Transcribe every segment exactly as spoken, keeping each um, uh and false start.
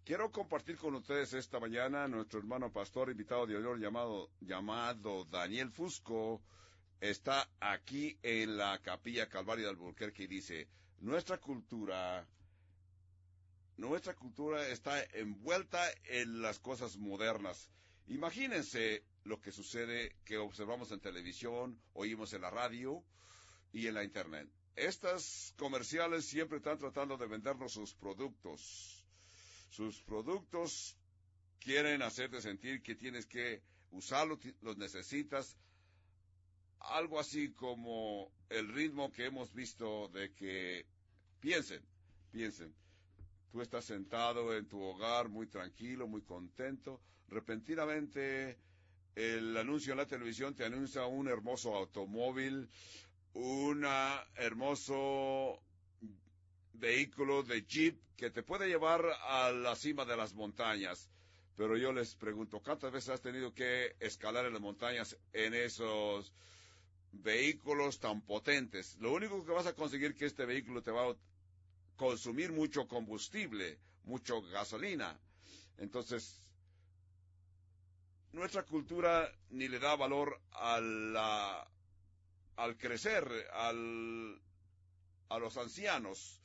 Quiero compartir con ustedes esta mañana nuestro hermano pastor invitado de honor llamado, llamado Daniel Fusco. Está aquí en la Capilla Calvario de Albuquerque y dice, nuestra cultura, nuestra cultura está envuelta en las cosas modernas. Imagínense lo que sucede, que observamos en televisión, oímos en la radio y en la internet. Estas comerciales siempre están tratando de vendernos sus productos. Sus productos quieren hacerte sentir que tienes que usarlos, los necesitas. Algo así como el ritmo que hemos visto de que, piensen, piensen, tú estás sentado en tu hogar muy tranquilo, muy contento, repentinamente el anuncio en la televisión te anuncia un hermoso automóvil, un hermoso vehículo de Jeep que te puede llevar a la cima de las montañas. Pero yo les pregunto, ¿cuántas veces has tenido que escalar en las montañas en esos vehículos tan potentes? Lo único que vas a conseguir es que este vehículo te va a consumir mucho combustible, mucho gasolina. Entonces, nuestra cultura ni le da valor a la, al crecer, al, a los ancianos.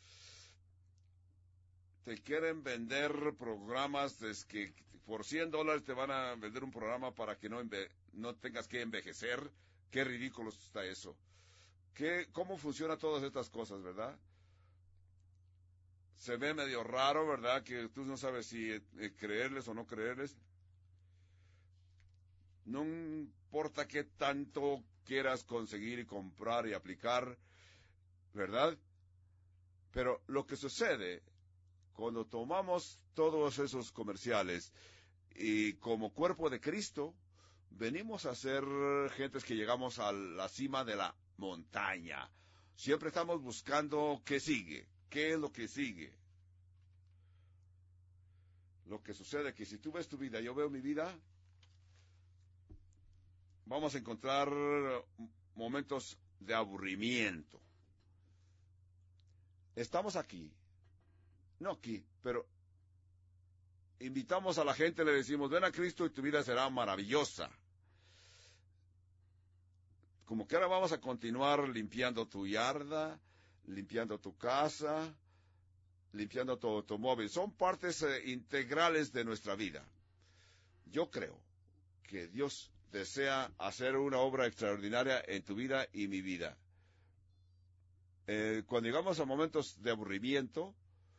Te quieren vender programas es que por cien dólares te van a vender un programa para que no, enve no tengas que envejecer. Qué ridículo está eso. ¿Qué, ¿Cómo funcionan todas estas cosas, verdad? Se ve medio raro, ¿verdad? Que tú no sabes si eh, creerles o no creerles. No importa qué tanto quieras conseguir y comprar y aplicar, ¿verdad? Pero lo que sucede cuando tomamos todos esos comerciales y como cuerpo de Cristo, venimos a ser gentes que llegamos a la cima de la montaña. Siempre estamos buscando qué sigue, qué es lo que sigue. Lo que sucede es que si tú ves tu vida, yo veo mi vida, vamos a encontrar momentos de aburrimiento. Estamos aquí. No aquí, pero invitamos a la gente, le decimos, ven a Cristo y tu vida será maravillosa. Como que ahora vamos a continuar limpiando tu yarda, limpiando tu casa, limpiando tu automóvil. Son partes eh, integrales de nuestra vida. Yo creo que Dios desea hacer una obra extraordinaria en tu vida y mi vida. Eh, cuando llegamos a momentos de aburrimiento,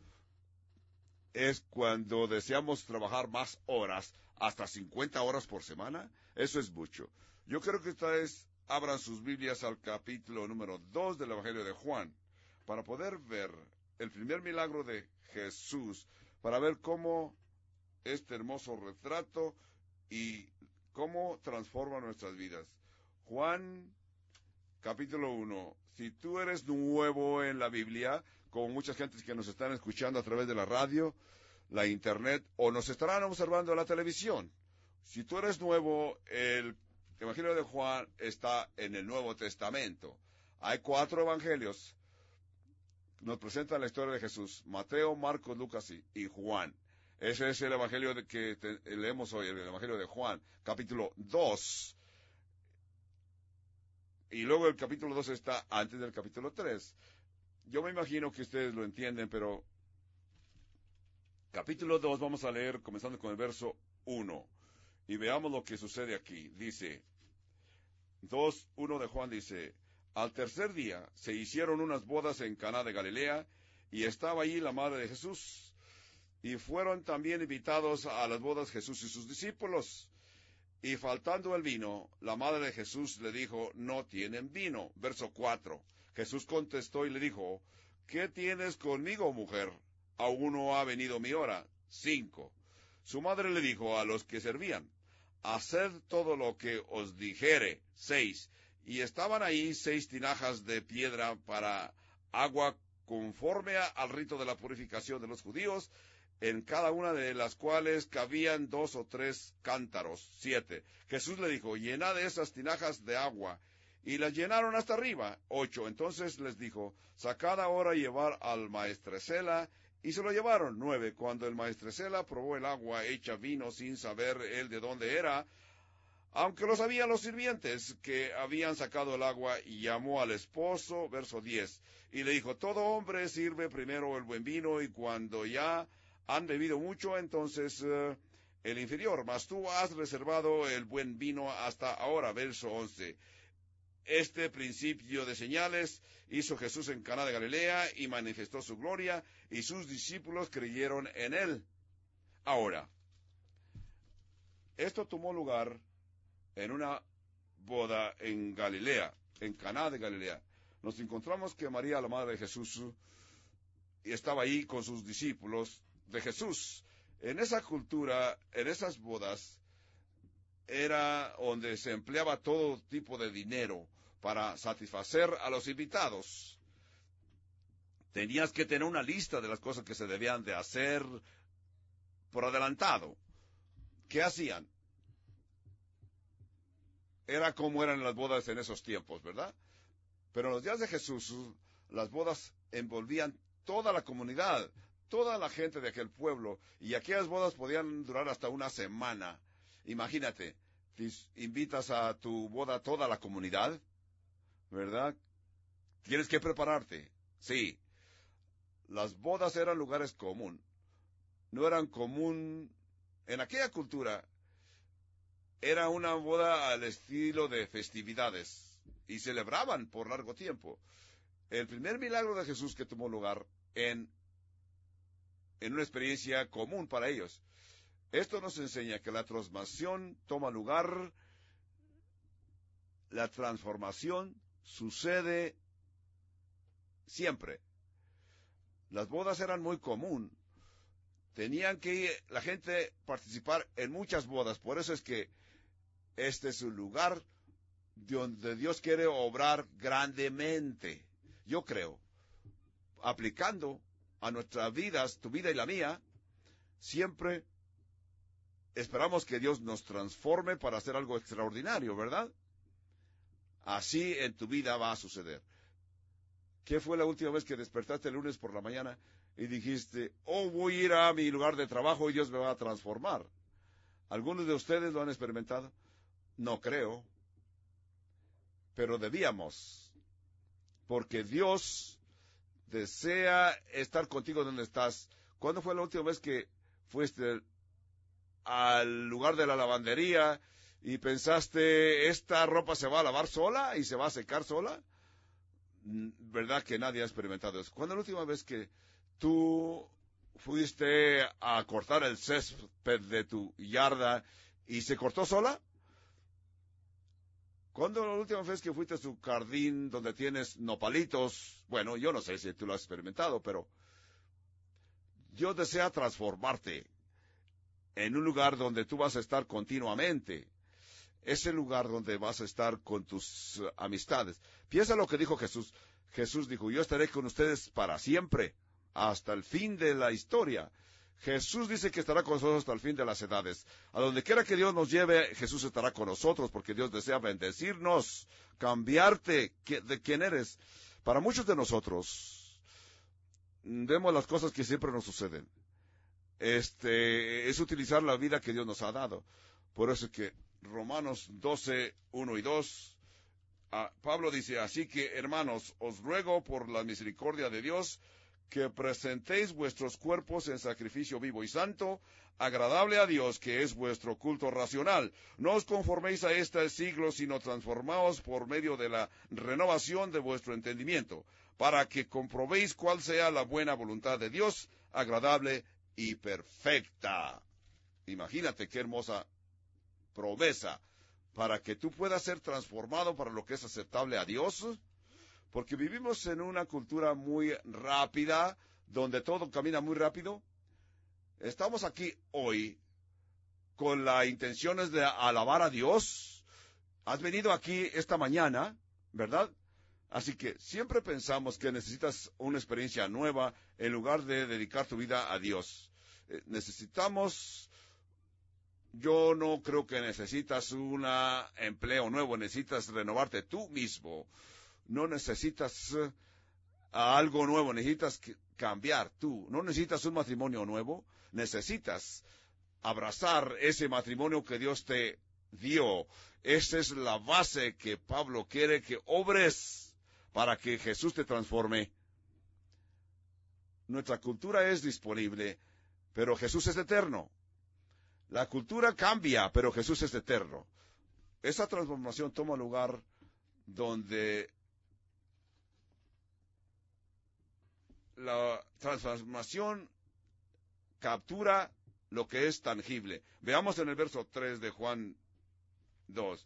es cuando deseamos trabajar más horas, hasta cincuenta horas por semana. Eso es mucho. Yo creo que ustedes abran sus Biblias al capítulo número dos del Evangelio de Juan, para poder ver el primer milagro de Jesús, para ver cómo este hermoso retrato y cómo transforma nuestras vidas. Juan, capítulo uno. Si tú eres nuevo en la Biblia, como muchas gentes que nos están escuchando a través de la radio, la internet, o nos estarán observando en la televisión, si tú eres nuevo, el Evangelio de Juan está en el Nuevo Testamento. Hay cuatro evangelios. Nos presentan la historia de Jesús: Mateo, Marcos, Lucas y, y Juan. Ese es el evangelio de que te, leemos hoy, el evangelio de Juan, capítulo dos. Y luego el capítulo dos está antes del capítulo tres. Yo me imagino que ustedes lo entienden, pero capítulo dos vamos a leer comenzando con el verso uno. Y veamos lo que sucede aquí. Dice, dos, uno de Juan dice, al tercer día se hicieron unas bodas en Caná de Galilea, y estaba allí la madre de Jesús. Y fueron también invitados a las bodas Jesús y sus discípulos. Y faltando el vino, la madre de Jesús le dijo, no tienen vino. Verso cuatro. Jesús contestó y le dijo, ¿qué tienes conmigo, mujer? Aún no ha venido mi hora. Cinco. Su madre le dijo a los que servían, haced todo lo que os dijere. Seis. Y estaban ahí seis tinajas de piedra para agua conforme al rito de la purificación de los judíos, en cada una de las cuales cabían dos o tres cántaros. Siete. Jesús le dijo, llenad esas tinajas de agua. Y las llenaron hasta arriba. Ocho. Entonces les dijo, sacad ahora y llevad al maestresela. Y se lo llevaron. Nueve. Cuando el maestresela probó el agua hecha vino sin saber él de dónde era, aunque lo sabían los sirvientes que habían sacado el agua, y llamó al esposo, verso diez, y le dijo, todo hombre sirve primero el buen vino, y cuando ya han bebido mucho, entonces uh, el inferior, mas tú has reservado el buen vino hasta ahora, verso once. Este principio de señales hizo Jesús en Caná de Galilea, y manifestó su gloria, y sus discípulos creyeron en él. Ahora, esto tomó lugar en una boda en Galilea, en Caná de Galilea. Nos encontramos que María, la madre de Jesús, estaba ahí con sus discípulos de Jesús. En esa cultura, en esas bodas, era donde se empleaba todo tipo de dinero para satisfacer a los invitados. Tenías que tener una lista de las cosas que se debían de hacer por adelantado. ¿Qué hacían? Era como eran las bodas en esos tiempos, ¿verdad? Pero en los días de Jesús, las bodas envolvían toda la comunidad, toda la gente de aquel pueblo, y aquellas bodas podían durar hasta una semana. Imagínate, invitas a tu boda a toda la comunidad, ¿verdad? Tienes que prepararte, sí. Las bodas eran lugares común, no eran común en aquella cultura. Era una boda al estilo de festividades, y celebraban por largo tiempo. El primer milagro de Jesús que tomó lugar en, en una experiencia común para ellos. Esto nos enseña que la transformación toma lugar, la transformación sucede siempre. Las bodas eran muy común. Tenían que ir, la gente participar en muchas bodas. Por eso es que este es un lugar donde Dios quiere obrar grandemente. Yo creo, aplicando a nuestras vidas, tu vida y la mía, siempre esperamos que Dios nos transforme para hacer algo extraordinario, ¿verdad? Así en tu vida va a suceder. ¿Qué fue la última vez que despertaste el lunes por la mañana y dijiste, oh, voy a ir a mi lugar de trabajo y Dios me va a transformar? ¿Algunos de ustedes lo han experimentado? No creo. Pero debíamos. Porque Dios desea estar contigo donde estás. ¿Cuándo fue la última vez que fuiste al lugar de la lavandería y pensaste, esta ropa se va a lavar sola y se va a secar sola? ¿Verdad que nadie ha experimentado eso? ¿Cuándo es la última vez que tú fuiste a cortar el césped de tu yarda y se cortó sola? ¿Cuándo es la última vez que fuiste a tu jardín donde tienes nopalitos? Bueno, yo no sé si tú lo has experimentado, pero Dios desea transformarte en un lugar donde tú vas a estar continuamente. Ese lugar donde vas a estar con tus uh, amistades. Piensa lo que dijo Jesús. Jesús dijo, yo estaré con ustedes para siempre, hasta el fin de la historia. Jesús dice que estará con nosotros hasta el fin de las edades. A donde quiera que Dios nos lleve, Jesús estará con nosotros, porque Dios desea bendecirnos, cambiarte de quién eres. Para muchos de nosotros, vemos las cosas que siempre nos suceden. Este, es utilizar la vida que Dios nos ha dado. Por eso es que Romanos doce, uno y dos, ah, Pablo dice, así que, hermanos, os ruego por la misericordia de Dios, que presentéis vuestros cuerpos en sacrificio vivo y santo, agradable a Dios, que es vuestro culto racional. No os conforméis a este siglo, sino transformaos por medio de la renovación de vuestro entendimiento, para que comprobéis cuál sea la buena voluntad de Dios, agradable y perfecta. Imagínate qué hermosa promesa para que tú puedas ser transformado para lo que es aceptable a Dios, porque vivimos en una cultura muy rápida, donde todo camina muy rápido. Estamos aquí hoy con las intenciones de alabar a Dios. Has venido aquí esta mañana, ¿verdad? Así que siempre pensamos que necesitas una experiencia nueva en lugar de dedicar tu vida a Dios. Eh, necesitamos... Yo no creo que necesitas un empleo nuevo, necesitas renovarte tú mismo. No necesitas uh, algo nuevo, necesitas cambiar tú. ¿No necesitas un matrimonio nuevo? Necesitas abrazar ese matrimonio que Dios te dio. Esa es la base que Pablo quiere que obres para que Jesús te transforme. Nuestra cultura es disponible, pero Jesús es eterno. La cultura cambia, pero Jesús es eterno. Esa transformación toma lugar donde la transformación captura lo que es tangible. Veamos en el verso tres de Juan dos.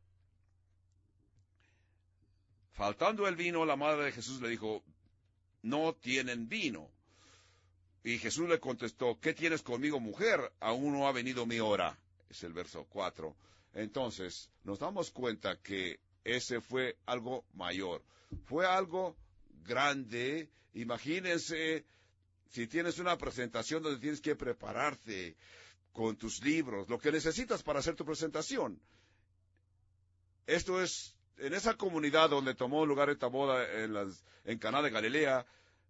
Faltando el vino, la madre de Jesús le dijo, no tienen vino. Y Jesús le contestó, ¿qué tienes conmigo, mujer? Aún no ha venido mi hora. Es el verso cuatro. Entonces, nos damos cuenta que ese fue algo mayor. Fue algo grande. Imagínense, si tienes una presentación donde tienes que prepararte con tus libros, lo que necesitas para hacer tu presentación. Esto es, en esa comunidad donde tomó lugar esta boda en, las, en Caná de Galilea,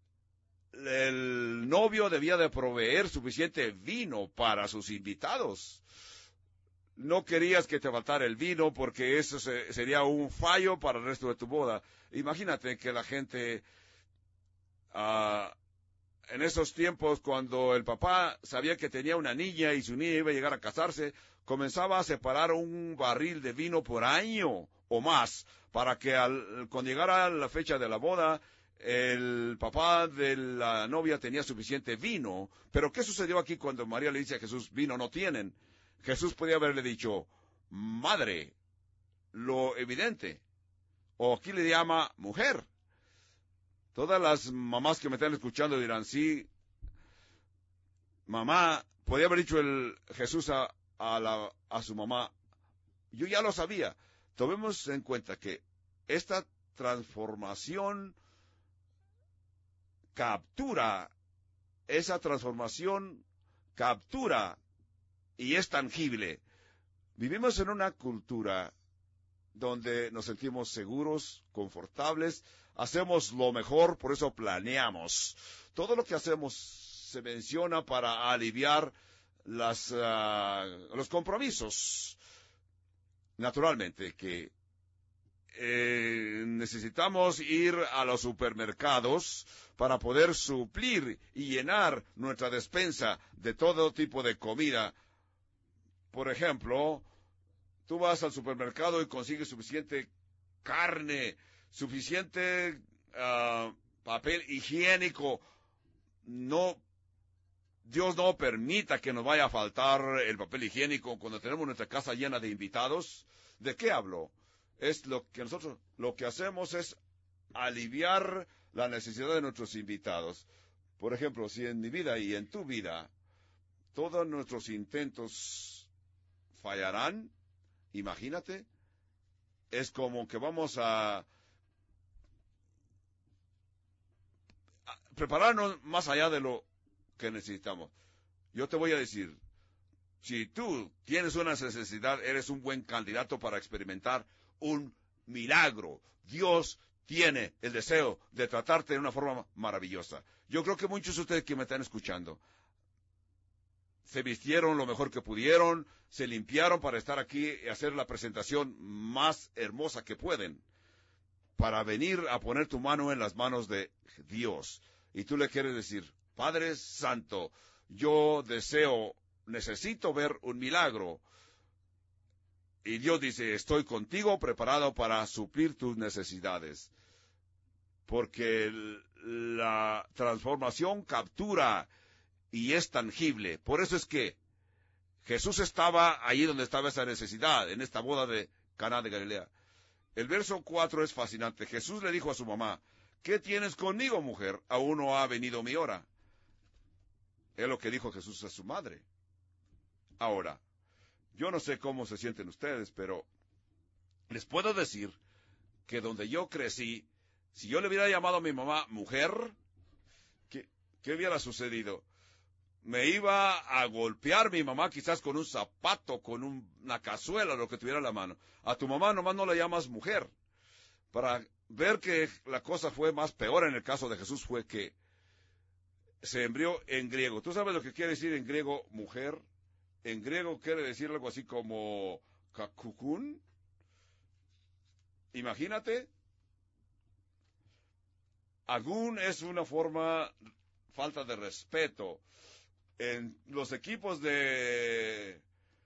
el novio debía de proveer suficiente vino para sus invitados. No querías que te faltara el vino porque eso se, sería un fallo para el resto de tu boda. Imagínate que la gente, uh, en esos tiempos, cuando el papá sabía que tenía una niña y su niña iba a llegar a casarse, comenzaba a separar un barril de vino por año o más, para que al, cuando llegara la fecha de la boda, el papá de la novia tenía suficiente vino. Pero ¿qué sucedió aquí cuando María le dice a Jesús, vino no tienen? Jesús podía haberle dicho, madre, lo evidente. O aquí le llama mujer. Todas las mamás que me están escuchando dirán, sí, mamá, podía haber dicho el Jesús a, a, la, a su mamá, yo ya lo sabía. Tomemos en cuenta que esta transformación captura, esa transformación captura y es tangible. Vivimos en una cultura donde nos sentimos seguros, confortables, hacemos lo mejor, por eso planeamos. Todo lo que hacemos se menciona para aliviar las, uh, los compromisos. Naturalmente que eh, necesitamos ir a los supermercados para poder suplir y llenar nuestra despensa de todo tipo de comida. Por ejemplo, tú vas al supermercado y consigues suficiente carne, suficiente uh, papel higiénico. No, Dios no permita que nos vaya a faltar el papel higiénico cuando tenemos nuestra casa llena de invitados. ¿De qué hablo? Es lo que nosotros, lo que hacemos es aliviar la necesidad de nuestros invitados. Por ejemplo, si en mi vida y en tu vida todos nuestros intentos fallarán, imagínate, es como que vamos a, a prepararnos más allá de lo que necesitamos. Yo te voy a decir, si tú tienes una necesidad, eres un buen candidato para experimentar un milagro. Dios tiene el deseo de tratarte de una forma maravillosa. Yo creo que muchos de ustedes que me están escuchando se vistieron lo mejor que pudieron, se limpiaron para estar aquí y hacer la presentación más hermosa que pueden, para venir a poner tu mano en las manos de Dios. Y tú le quieres decir, Padre Santo, yo deseo, necesito ver un milagro. Y Dios dice, estoy contigo, preparado para suplir tus necesidades. Porque la transformación captura y es tangible. Por eso es que Jesús estaba ahí donde estaba esa necesidad, en esta boda de Caná de Galilea. El verso cuatro es fascinante. Jesús le dijo a su mamá, ¿qué tienes conmigo, mujer? Aún no ha venido mi hora. Es lo que dijo Jesús a su madre. Ahora, yo no sé cómo se sienten ustedes, pero les puedo decir que donde yo crecí, si yo le hubiera llamado a mi mamá mujer, ¿qué, qué hubiera sucedido? Me iba a golpear mi mamá quizás con un zapato, con un, una cazuela, lo que tuviera en la mano. A tu mamá nomás no la llamas mujer. Para ver que la cosa fue más peor en el caso de Jesús fue que se embrió en griego. ¿Tú sabes lo que quiere decir en griego mujer? En griego quiere decir algo así como kakukun. Imagínate. Agún es una forma, falta de respeto. En los equipos de...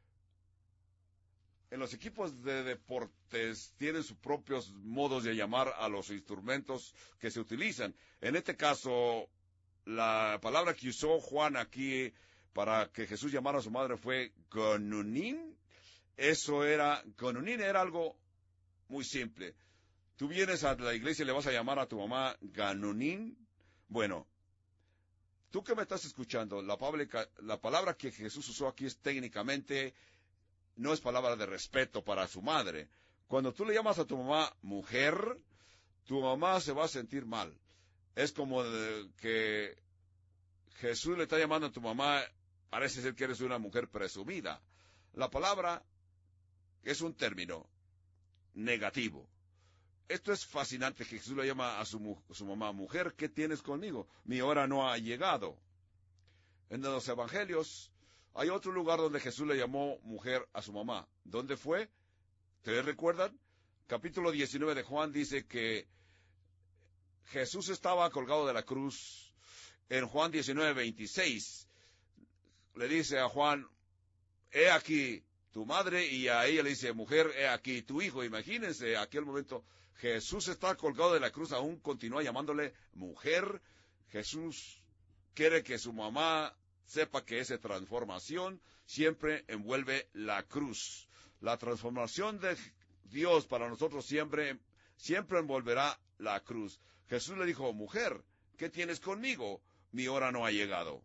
En los equipos de deportes tienen sus propios modos de llamar a los instrumentos que se utilizan. En este caso, la palabra que usó Juan aquí para que Jesús llamara a su madre fue gonunín. Eso era, gonunín era algo muy simple. Tú vienes a la iglesia y le vas a llamar a tu mamá ganunín. Bueno, tú que me estás escuchando, la palabra, la palabra que Jesús usó aquí es técnicamente, no es palabra de respeto para su madre. Cuando tú le llamas a tu mamá mujer, tu mamá se va a sentir mal. Es como de que Jesús le está llamando a tu mamá, parece ser que eres una mujer presumida. La palabra es un término negativo. Esto es fascinante que Jesús le llama a su, a su mamá, mujer, ¿qué tienes conmigo? Mi hora no ha llegado. En los evangelios hay otro lugar donde Jesús le llamó mujer a su mamá. ¿Dónde fue? ¿Ustedes recuerdan? Capítulo diecinueve de Juan dice que Jesús estaba colgado de la cruz. En Juan diecinueve, veintiséis, le dice a Juan, he aquí tu madre, y a ella le dice, mujer, he aquí tu hijo. Imagínense, aquel momento, Jesús está colgado de la cruz, aún continúa llamándole mujer. Jesús quiere que su mamá sepa que esa transformación siempre envuelve la cruz. La transformación de Dios para nosotros siempre, siempre envolverá la cruz. Jesús le dijo, mujer, ¿qué tienes conmigo? Mi hora no ha llegado.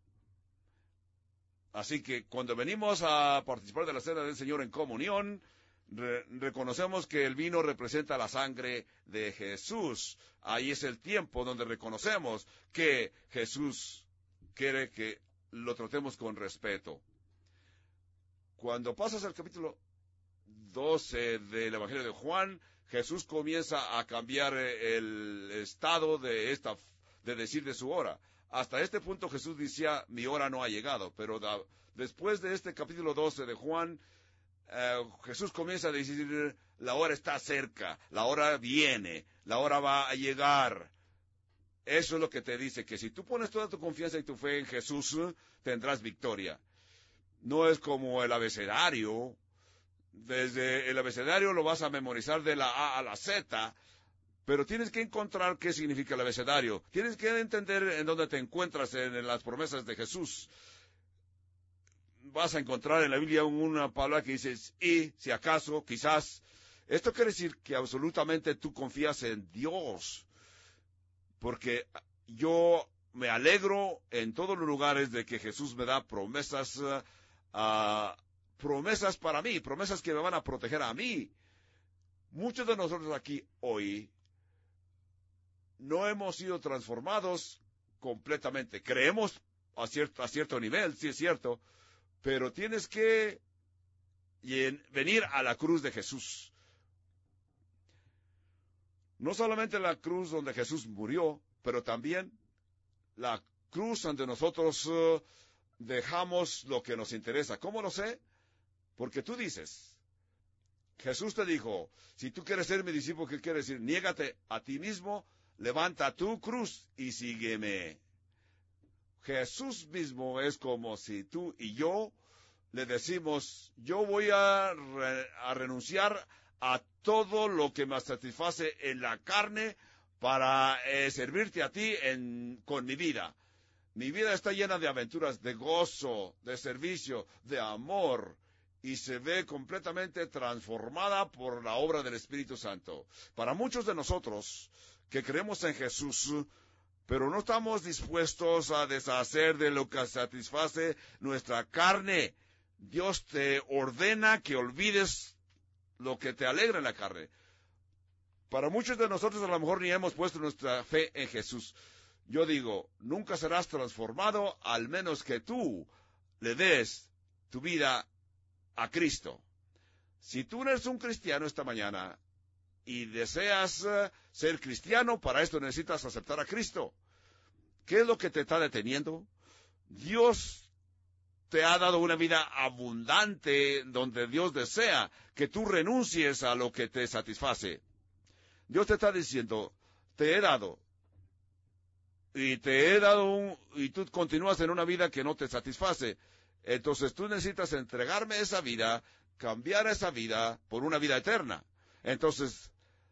Así que cuando venimos a participar de la cena del Señor en comunión, re reconocemos que el vino representa la sangre de Jesús. Ahí es el tiempo donde reconocemos que Jesús quiere que lo tratemos con respeto. Cuando pasas al capítulo doce del Evangelio de Juan, Jesús comienza a cambiar el estado de esta, de decir de su hora. Hasta este punto Jesús decía, mi hora no ha llegado, pero da, después de este capítulo doce de Juan, eh, Jesús comienza a decir, la hora está cerca, la hora viene, la hora va a llegar. Eso es lo que te dice, que si tú pones toda tu confianza y tu fe en Jesús, tendrás victoria. No es como el abecedario. Desde el abecedario lo vas a memorizar de la A a la Z, pero tienes que encontrar qué significa el abecedario. Tienes que entender en dónde te encuentras en, en las promesas de Jesús. Vas a encontrar en la Biblia una palabra que dice, y, si acaso, quizás. Esto quiere decir que absolutamente tú confías en Dios. Porque yo me alegro en todos los lugares de que Jesús me da promesas, uh, promesas para mí, promesas que me van a proteger a mí. Muchos de nosotros aquí hoy no hemos sido transformados completamente. Creemos a cierto, a cierto nivel, sí es cierto, pero tienes que venir a la cruz de Jesús. No solamente la cruz donde Jesús murió, pero también la cruz donde nosotros uh, dejamos lo que nos interesa. ¿Cómo lo sé? Porque tú dices, Jesús te dijo, si tú quieres ser mi discípulo, ¿qué quiere decir? Niégate a ti mismo, levanta tu cruz y sígueme. Jesús mismo es como si tú y yo le decimos, yo voy a, re, a renunciar a todo lo que me satisface en la carne para eh, servirte a ti en, con mi vida. Mi vida está llena de aventuras, de gozo, de servicio, de amor, y se ve completamente transformada por la obra del Espíritu Santo. Para muchos de nosotros que creemos en Jesús, pero no estamos dispuestos a deshacer de lo que satisface nuestra carne, Dios te ordena que olvides lo que te alegra en la carne. Para muchos de nosotros a lo mejor ni hemos puesto nuestra fe en Jesús. Yo digo, nunca serás transformado al menos que tú le des tu vida a Cristo. Si tú eres un cristiano esta mañana y deseas uh, ser cristiano, para esto necesitas aceptar a Cristo. ¿Qué es lo que te está deteniendo? Dios te ha dado una vida abundante donde Dios desea que tú renuncies a lo que te satisface. Dios te está diciendo, te he dado, y te he dado un, y tú continúas en una vida que no te satisface. Entonces tú necesitas entregarme esa vida, cambiar esa vida por una vida eterna. Entonces,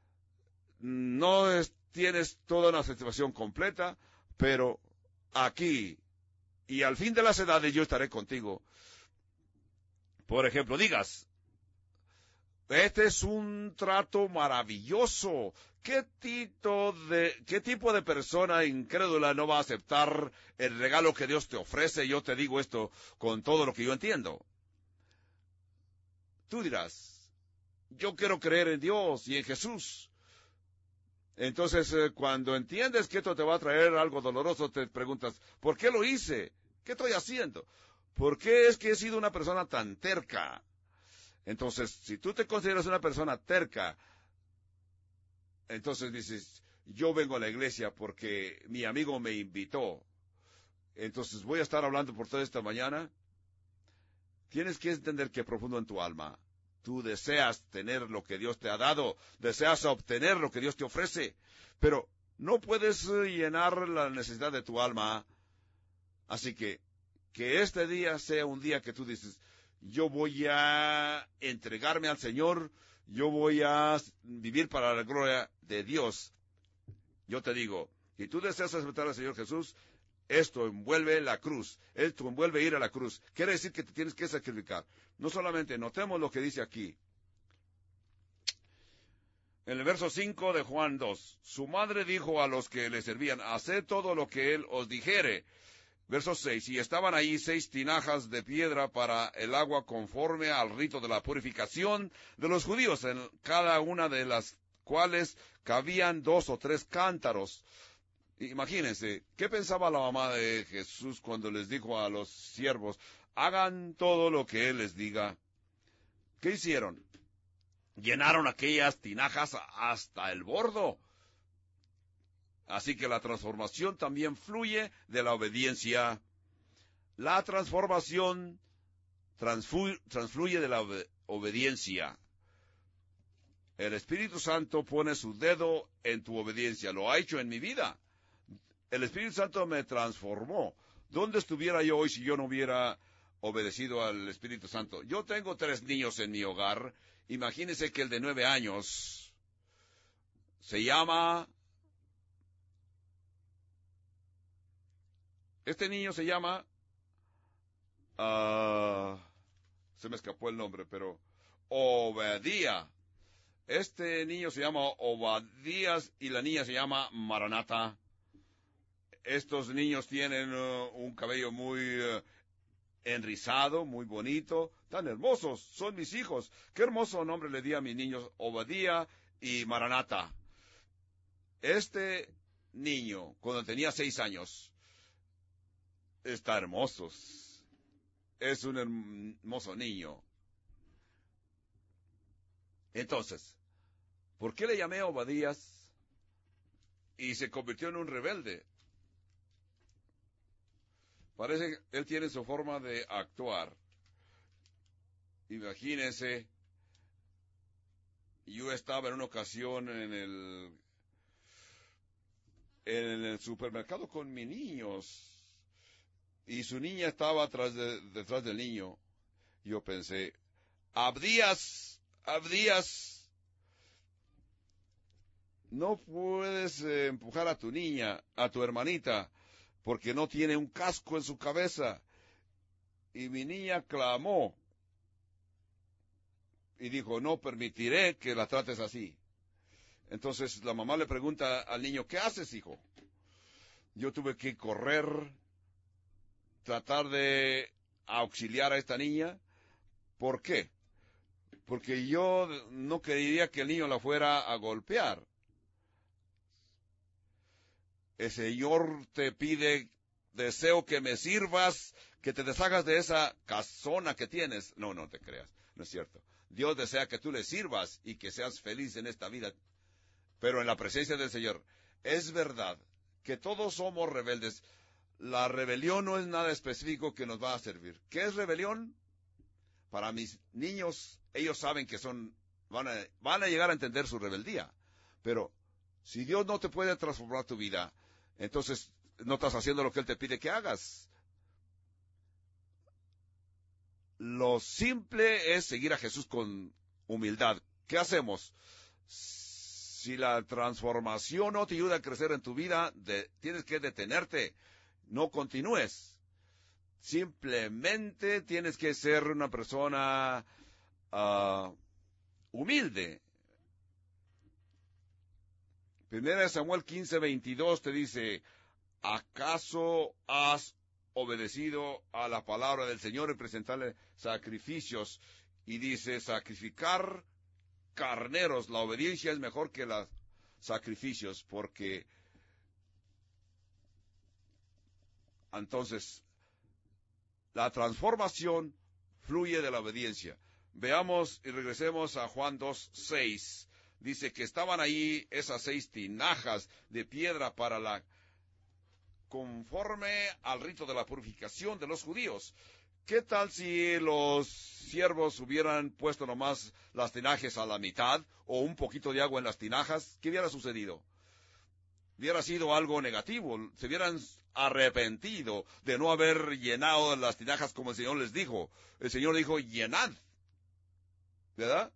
no es, tienes toda una satisfacción completa, pero aquí y al fin de las edades yo estaré contigo. Por ejemplo, digas, este es un trato maravilloso. ¿Qué tipo de, qué tipo de persona incrédula no va a aceptar el regalo que Dios te ofrece? Yo te digo esto con todo lo que yo entiendo. Tú dirás, yo quiero creer en Dios y en Jesús. Entonces, eh, cuando entiendes que esto te va a traer algo doloroso, te preguntas, ¿por qué lo hice? ¿Qué estoy haciendo? ¿Por qué es que he sido una persona tan terca? Entonces, si tú te consideras una persona terca, entonces dices, yo vengo a la iglesia porque mi amigo me invitó. Entonces, voy a estar hablando por toda esta mañana. Tienes que entender que profundo en tu alma, tú deseas tener lo que Dios te ha dado, deseas obtener lo que Dios te ofrece, pero no puedes llenar la necesidad de tu alma. Así que, que este día sea un día que tú dices, yo voy a entregarme al Señor, yo voy a vivir para la gloria de Dios. Yo te digo, si tú deseas aceptar al Señor Jesús, esto envuelve la cruz, esto envuelve ir a la cruz. Quiere decir que te tienes que sacrificar. No solamente, notemos lo que dice aquí. En el verso cinco de Juan dos, su madre dijo a los que le servían, haced todo lo que él os dijere. Verso seis, y estaban ahí seis tinajas de piedra para el agua conforme al rito de la purificación de los judíos, en cada una de las cuales cabían dos o tres cántaros. Imagínense, ¿qué pensaba la mamá de Jesús cuando les dijo a los siervos, hagan todo lo que él les diga? ¿Qué hicieron? Llenaron aquellas tinajas hasta el bordo. Así que la transformación también fluye de la obediencia. La transformación transfluye de la ob obediencia. El Espíritu Santo pone su dedo en tu obediencia. Lo ha hecho en mi vida. El Espíritu Santo me transformó. ¿Dónde estuviera yo hoy si yo no hubiera obedecido al Espíritu Santo? Yo tengo tres niños en mi hogar. Imagínense que el de nueve años se llama... Este niño se llama... Uh, se me escapó el nombre, pero... Obedía. Este niño se llama Obadías y la niña se llama Maranata. Estos niños tienen uh, un cabello muy uh, enrizado, muy bonito, tan hermosos, son mis hijos. Qué hermoso nombre le di a mis niños, Obadía y Maranata. Este niño, cuando tenía seis años, está hermoso. Es un hermoso niño. Entonces, ¿por qué le llamé Obadías y se convirtió en un rebelde? Parece que él tiene su forma de actuar. Imagínense, yo estaba en una ocasión en el, en el supermercado con mis niños y su niña estaba atrás de, detrás del niño. Yo pensé, Abdías, Abdías, no puedes eh, empujar a tu niña, a tu hermanita, porque no tiene un casco en su cabeza. Y mi niña clamó y dijo, no permitiré que la trates así. Entonces la mamá le pregunta al niño, ¿qué haces, hijo? Yo tuve que correr, tratar de auxiliar a esta niña. ¿Por qué? Porque yo no quería que el niño la fuera a golpear. El Señor te pide, deseo que me sirvas, que te deshagas de esa casona que tienes. No, no te creas, no es cierto. Dios desea que tú le sirvas y que seas feliz en esta vida, pero en la presencia del Señor. Es verdad que todos somos rebeldes. La rebelión no es nada específico que nos va a servir. ¿Qué es rebelión? Para mis niños, ellos saben que son, van a, van a llegar a entender su rebeldía. Pero si Dios no te puede transformar tu vida, entonces no estás haciendo lo que Él te pide que hagas. Lo simple es seguir a Jesús con humildad. ¿Qué hacemos? Si la transformación no te ayuda a crecer en tu vida, de, tienes que detenerte. No continúes. Simplemente tienes que ser una persona uh, humilde. Primera de Samuel quince, veintidós te dice, ¿acaso has obedecido a la palabra del Señor y presentarle sacrificios? Y dice, sacrificar carneros. La obediencia es mejor que los sacrificios, porque entonces la transformación fluye de la obediencia. Veamos y regresemos a Juan dos, seis. Dice que estaban ahí esas seis tinajas de piedra para la, conforme al rito de la purificación de los judíos. ¿Qué tal si los siervos hubieran puesto nomás las tinajas a la mitad o un poquito de agua en las tinajas? ¿Qué hubiera sucedido? Hubiera sido algo negativo. Se hubieran arrepentido de no haber llenado las tinajas como el Señor les dijo. El Señor dijo, llenad. ¿Verdad?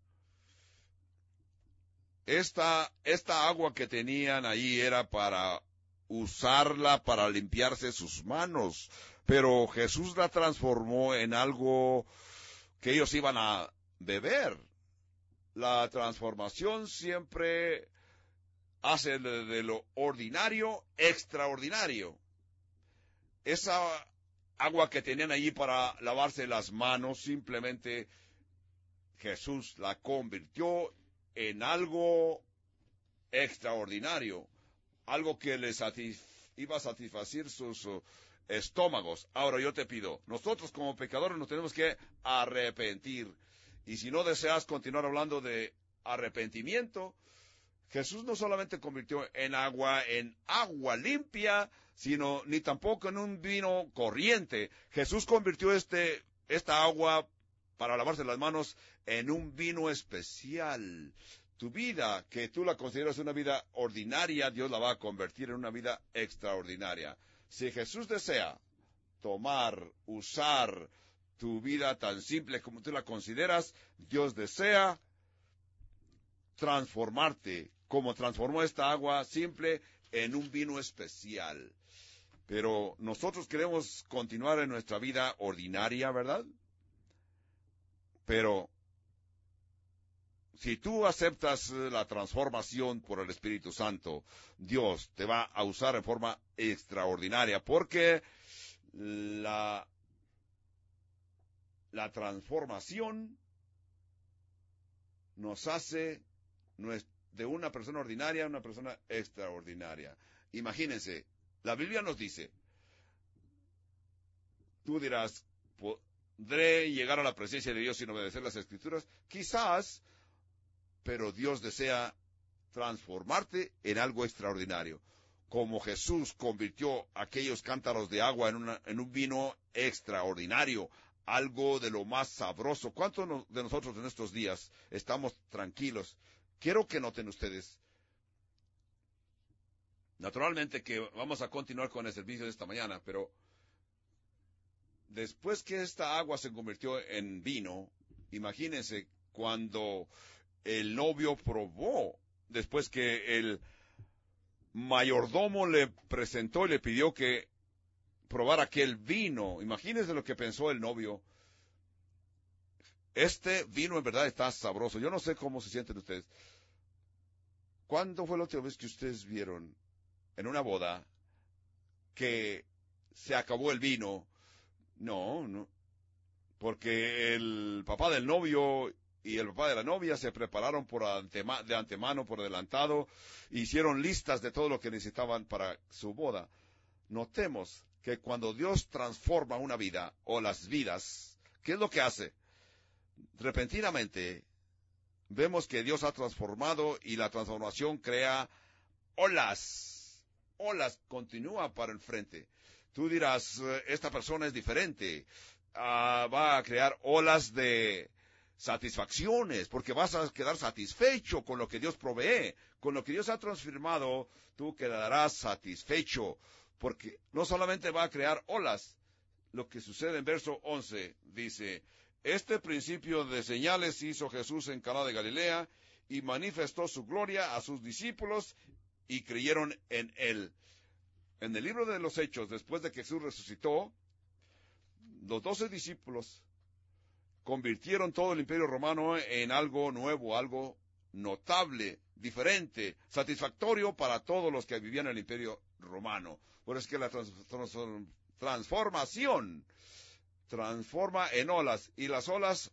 Esta, esta agua que tenían ahí era para usarla para limpiarse sus manos. Pero Jesús la transformó en algo que ellos iban a beber. La transformación siempre hace de, de lo ordinario extraordinario. Esa agua que tenían allí para lavarse las manos, simplemente Jesús la convirtió en algo extraordinario. Algo que les satisf- iba a satisfacer sus uh, estómagos. Ahora yo te pido, nosotros como pecadores nos tenemos que arrepentir. Y si no deseas continuar hablando de arrepentimiento, Jesús no solamente convirtió en agua, en agua limpia, sino ni tampoco en un vino corriente. Jesús convirtió este, esta agua para lavarse las manos en un vino especial. Tu vida, que tú la consideras una vida ordinaria, Dios la va a convertir en una vida extraordinaria. Si Jesús desea tomar, usar tu vida tan simple como tú la consideras, Dios desea transformarte, como transformó esta agua simple en un vino especial. Pero nosotros queremos continuar en nuestra vida ordinaria, ¿verdad? Pero si tú aceptas la transformación por el Espíritu Santo, Dios te va a usar en forma extraordinaria, porque la, la transformación nos hace de una persona ordinaria a una persona extraordinaria. Imagínense, la Biblia nos dice, tú dirás, ¿podré llegar a la presencia de Dios sin obedecer las Escrituras? Quizás, pero Dios desea transformarte en algo extraordinario. Como Jesús convirtió aquellos cántaros de agua en, una, en un vino extraordinario, algo de lo más sabroso. ¿Cuántos de nosotros en estos días estamos tranquilos? Quiero que noten ustedes, naturalmente que vamos a continuar con el servicio de esta mañana, pero después que esta agua se convirtió en vino, imagínense cuando el novio probó, después que el mayordomo le presentó y le pidió que probara aquel vino. Imagínense lo que pensó el novio. Este vino en verdad está sabroso. Yo no sé cómo se sienten ustedes. ¿Cuándo fue la última vez que ustedes vieron en una boda que se acabó el vino? No, no. Porque el papá del novio y el papá de la novia se prepararon por antema, de antemano, por adelantado, hicieron listas de todo lo que necesitaban para su boda. Notemos que cuando Dios transforma una vida o las vidas, ¿qué es lo que hace? Repentinamente vemos que Dios ha transformado y la transformación crea olas. olas, continúa para el frente. Tú dirás, esta persona es diferente, uh, va a crear olas de satisfacciones, porque vas a quedar satisfecho con lo que Dios provee, con lo que Dios ha transformado, tú quedarás satisfecho, porque no solamente va a crear olas. Lo que sucede en verso once dice, este principio de señales hizo Jesús en Caná de Galilea, y manifestó su gloria a sus discípulos, y creyeron en él. En el libro de los Hechos, después de que Jesús resucitó, los doce discípulos convirtieron todo el imperio romano en algo nuevo, algo notable, diferente, satisfactorio para todos los que vivían en el imperio romano. Por eso es que la trans trans transformación transforma en olas, y las olas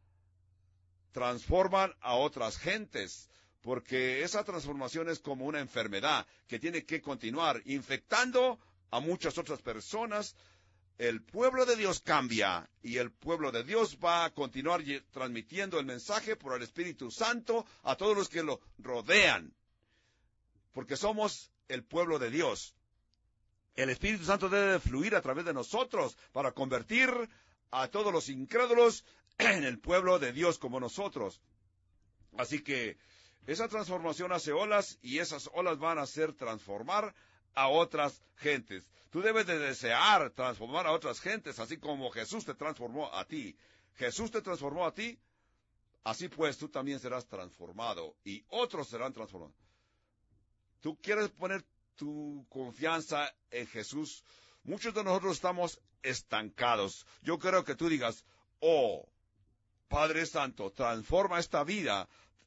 transforman a otras gentes, porque esa transformación es como una enfermedad que tiene que continuar infectando a muchas otras personas. El pueblo de Dios cambia, y el pueblo de Dios va a continuar transmitiendo el mensaje por el Espíritu Santo a todos los que lo rodean, porque somos el pueblo de Dios. El Espíritu Santo debe fluir a través de nosotros para convertir a todos los incrédulos en el pueblo de Dios como nosotros. Así que esa transformación hace olas, y esas olas van a hacer transformar a otras gentes. Tú debes de desear transformar a otras gentes, así como Jesús te transformó a ti. Jesús te transformó a ti, así pues tú también serás transformado, y otros serán transformados. Tú quieres poner tu confianza en Jesús. Muchos de nosotros estamos estancados. Yo creo que tú digas, oh, Padre Santo, transforma esta vida.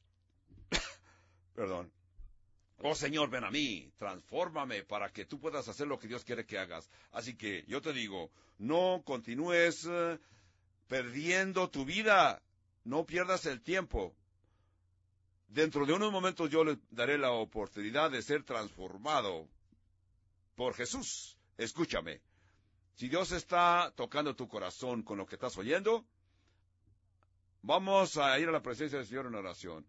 Perdón. Oh Señor, ven a mí, transfórmame para que tú puedas hacer lo que Dios quiere que hagas. Así que yo te digo, no continúes uh, perdiendo tu vida, no pierdas el tiempo. Dentro de unos momentos yo le daré la oportunidad de ser transformado por Jesús. Escúchame, si Dios está tocando tu corazón con lo que estás oyendo, vamos a ir a la presencia del Señor en oración.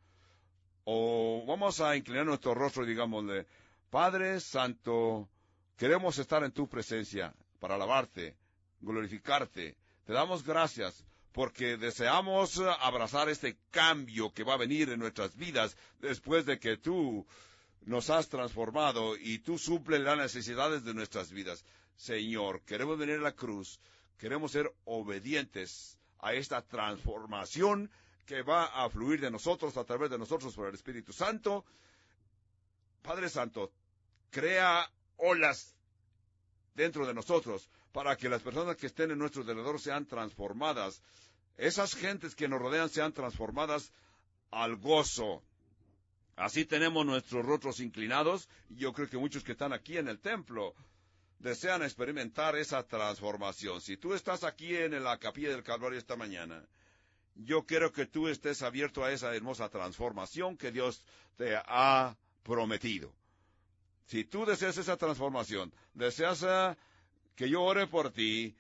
O vamos a inclinar nuestro rostro y digámosle, Padre Santo, queremos estar en tu presencia para alabarte, glorificarte. Te damos gracias porque deseamos abrazar este cambio que va a venir en nuestras vidas después de que tú nos has transformado y tú suples las necesidades de nuestras vidas. Señor, queremos venir a la cruz, queremos ser obedientes a esta transformación que va a fluir de nosotros, a través de nosotros por el Espíritu Santo. Padre Santo, crea olas dentro de nosotros para que las personas que estén en nuestro alrededor sean transformadas. Esas gentes que nos rodean sean transformadas al gozo. Así tenemos nuestros rostros inclinados, y yo creo que muchos que están aquí en el templo desean experimentar esa transformación. Si tú estás aquí en la capilla del Calvario esta mañana, yo quiero que tú estés abierto a esa hermosa transformación que Dios te ha prometido. Si tú deseas esa transformación, deseas uh, que yo ore por ti,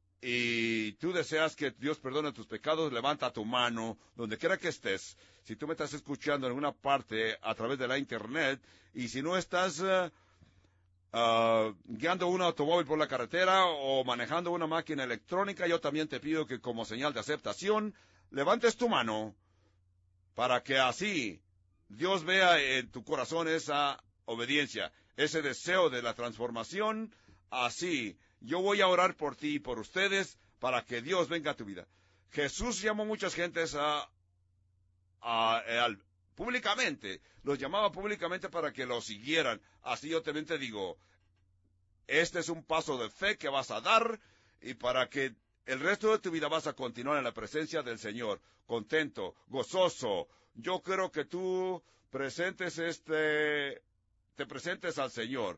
y tú deseas que Dios perdone tus pecados, levanta tu mano, donde quiera que estés. Si tú me estás escuchando en alguna parte a través de la internet, y si no estás uh, uh, guiando un automóvil por la carretera o manejando una máquina electrónica, yo también te pido que como señal de aceptación, levantes tu mano, para que así Dios vea en tu corazón esa obediencia, ese deseo de la transformación. Así, yo voy a orar por ti y por ustedes, para que Dios venga a tu vida. Jesús llamó a muchas gentes a, a, a, a públicamente, los llamaba públicamente para que lo siguieran. Así yo también te digo, este es un paso de fe que vas a dar, y para que el resto de tu vida vas a continuar en la presencia del Señor, contento, gozoso. Yo quiero que tú presentes este, te presentes al Señor.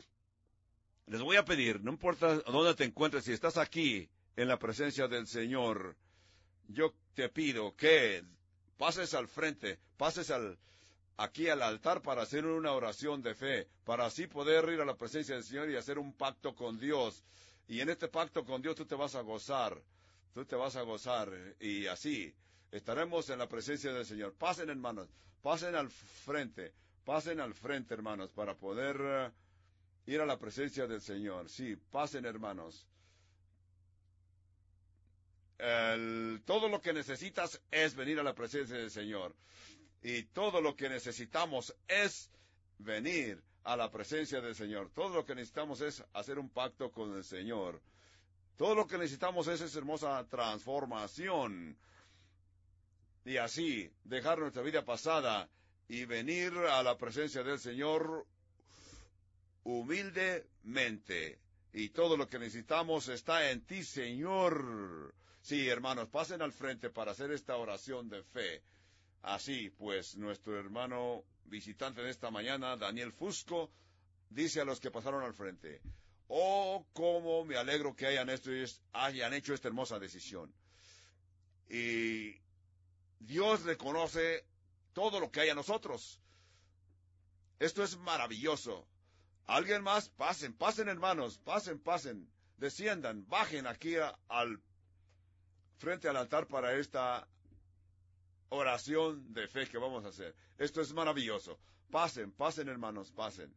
Les voy a pedir, no importa dónde te encuentres, si estás aquí en la presencia del Señor, yo te pido que pases al frente, pases al, aquí al altar para hacer una oración de fe, para así poder ir a la presencia del Señor y hacer un pacto con Dios. Y en este pacto con Dios tú te vas a gozar, tú te vas a gozar, y así estaremos en la presencia del Señor. Pasen, hermanos, pasen al frente, pasen al frente, hermanos, para poder uh, Ir a la presencia del Señor. Sí, pasen, hermanos. El, todo lo que necesitas es venir a la presencia del Señor. Y todo lo que necesitamos es venir a la presencia del Señor. Todo lo que necesitamos es hacer un pacto con el Señor. Todo lo que necesitamos es esa hermosa transformación. Y así, dejar nuestra vida pasada y venir a la presencia del Señor humildemente. Y todo lo que necesitamos está en ti, Señor. Sí, hermanos, pasen al frente para hacer esta oración de fe. Así pues, nuestro hermano visitante de esta mañana, Daniel Fusco, dice a los que pasaron al frente: oh, cómo me alegro que hayan, esto, hayan hecho esta hermosa decisión. Y Dios reconoce todo lo que hay a nosotros. Esto es maravilloso. ¿Alguien más? Pasen, pasen, hermanos, pasen, pasen, desciendan, bajen aquí a, al frente al altar para esta oración de fe que vamos a hacer. Esto es maravilloso. Pasen, pasen, hermanos, pasen.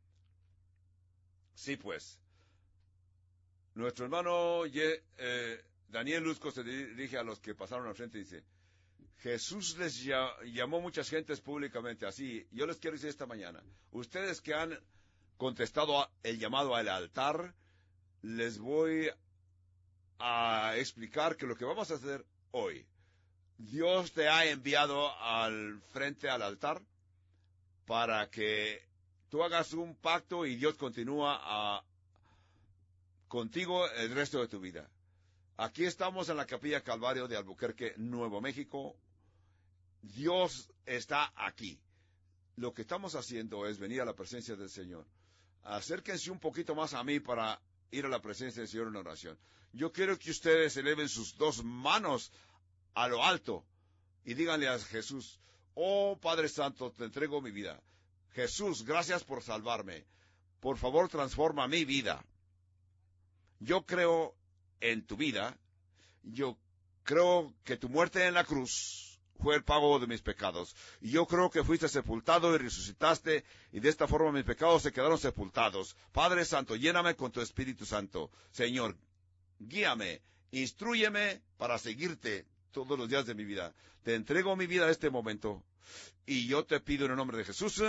Sí, pues. Nuestro hermano eh, Daniel Luzco se dirige a los que pasaron al frente y dice: Jesús les llamó muchas gentes públicamente. Así, yo les quiero decir esta mañana, ustedes que han contestado el llamado al altar, les voy a explicar que lo que vamos a hacer hoy, Dios te ha enviado al frente al altar para que tú hagas un pacto y Dios continúa a, contigo el resto de tu vida. Aquí estamos en la Capilla Calvario de Albuquerque, Nuevo México. Dios está aquí. Lo que estamos haciendo es venir a la presencia del Señor. Acérquense un poquito más a mí para ir a la presencia del Señor en oración. Yo quiero que ustedes eleven sus dos manos a lo alto y díganle a Jesús: oh Padre Santo, te entrego mi vida. Jesús, gracias por salvarme. Por favor, transforma mi vida. Yo creo en tu vida. Yo creo que tu muerte en la cruz fue el pago de mis pecados. Y yo creo que fuiste sepultado y resucitaste, y de esta forma mis pecados se quedaron sepultados. Padre Santo, lléname con tu Espíritu Santo. Señor, guíame, instrúyeme para seguirte todos los días de mi vida. Te entrego mi vida a este momento, y yo te pido en el nombre de Jesús.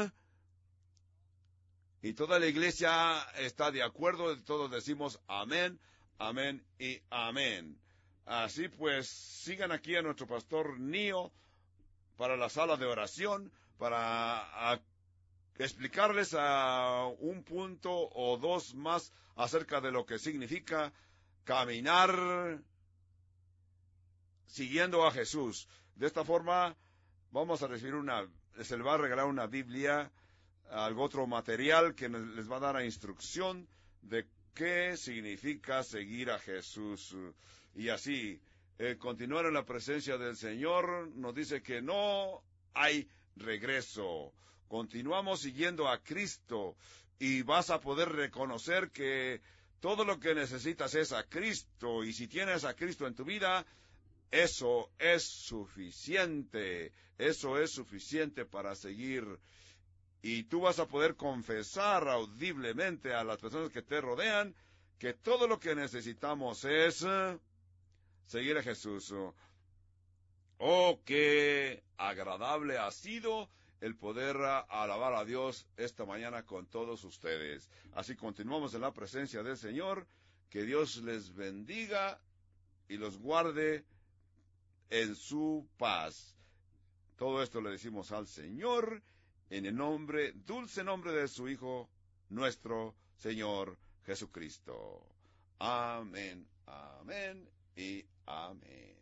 Y toda la iglesia está de acuerdo, todos decimos amén, amén y amén. Así pues, sigan aquí a nuestro pastor Nio para la sala de oración, para a, explicarles a un punto o dos más acerca de lo que significa caminar siguiendo a Jesús. De esta forma, vamos a recibir una, se les va a regalar una Biblia, algo otro material que les va a dar la instrucción de qué significa seguir a Jesús. Y así, eh, continuar en la presencia del Señor nos dice que no hay regreso. Continuamos siguiendo a Cristo y vas a poder reconocer que todo lo que necesitas es a Cristo. Y si tienes a Cristo en tu vida, eso es suficiente. Eso es suficiente para seguir. Y tú vas a poder confesar audiblemente a las personas que te rodean que todo lo que necesitamos es seguir a Jesús. Oh, qué agradable ha sido el poder alabar a Dios esta mañana con todos ustedes. Así continuamos en la presencia del Señor. Que Dios les bendiga y los guarde en su paz. Todo esto le decimos al Señor en el nombre, dulce nombre de su Hijo, nuestro Señor Jesucristo. Amén, amén y amén.